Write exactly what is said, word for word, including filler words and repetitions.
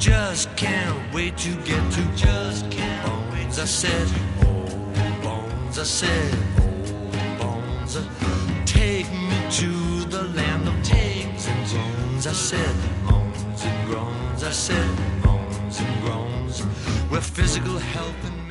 just can't wait to get to just can't wait. I said, oh bones, I said, oh bones, take me to the land of takes and groans. I said, moans and groans. I said, moans and groans, where physical health and